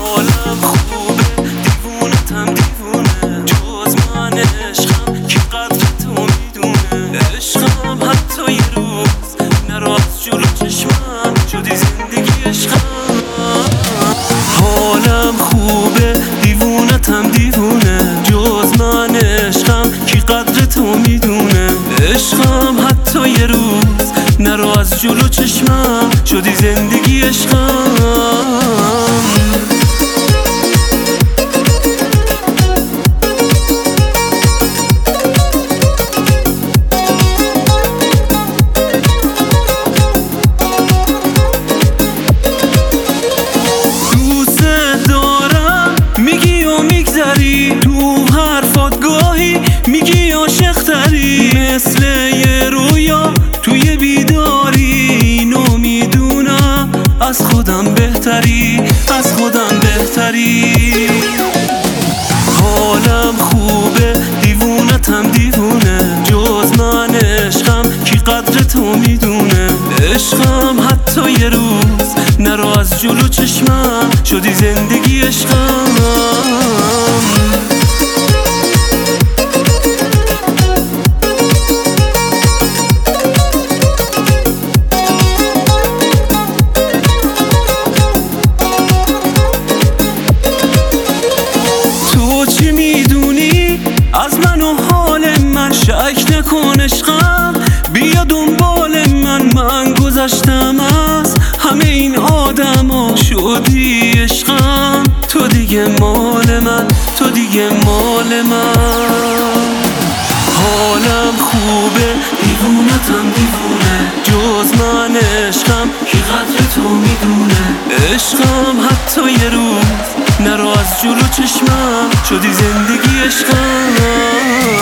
حالم خوبه دیوونتم دیوونه جز من عشقم کی قدر تو میدونه عشقم حتی یه روز نرو از جلو چشمم شدی زندگی عشقم حالم خوبه دیوونتم دیوونه جز من عشقم کی قدر تو میدونه عشقم حتی یه روز نرو از جلو چشمم شدی زندگی عشقم تو حرفات گاهی میگی عاشق تری مثل یه رویا توی بیداری اینو میدونم از خودم بهتری از خودم بهتری حالم خوبه دیوونتم دیوونه جز من عشقم کی قدر تو میدونه عشقم حتی یه روز نرو از جلو چشمم شدی زندگی عشقم چی میدونی از من و حال من شک نکن عشقم بیا دنبال من گذشتم از همه این آدما شدی عشقم تو دیگه مال من تو دیگه مال من حالم خوبه دیوونتم دیوونه جز من عشقم کی قدر تو میدونه عشقم حتی یه روز نرو از جلو چشمم شدی زندگی عشقم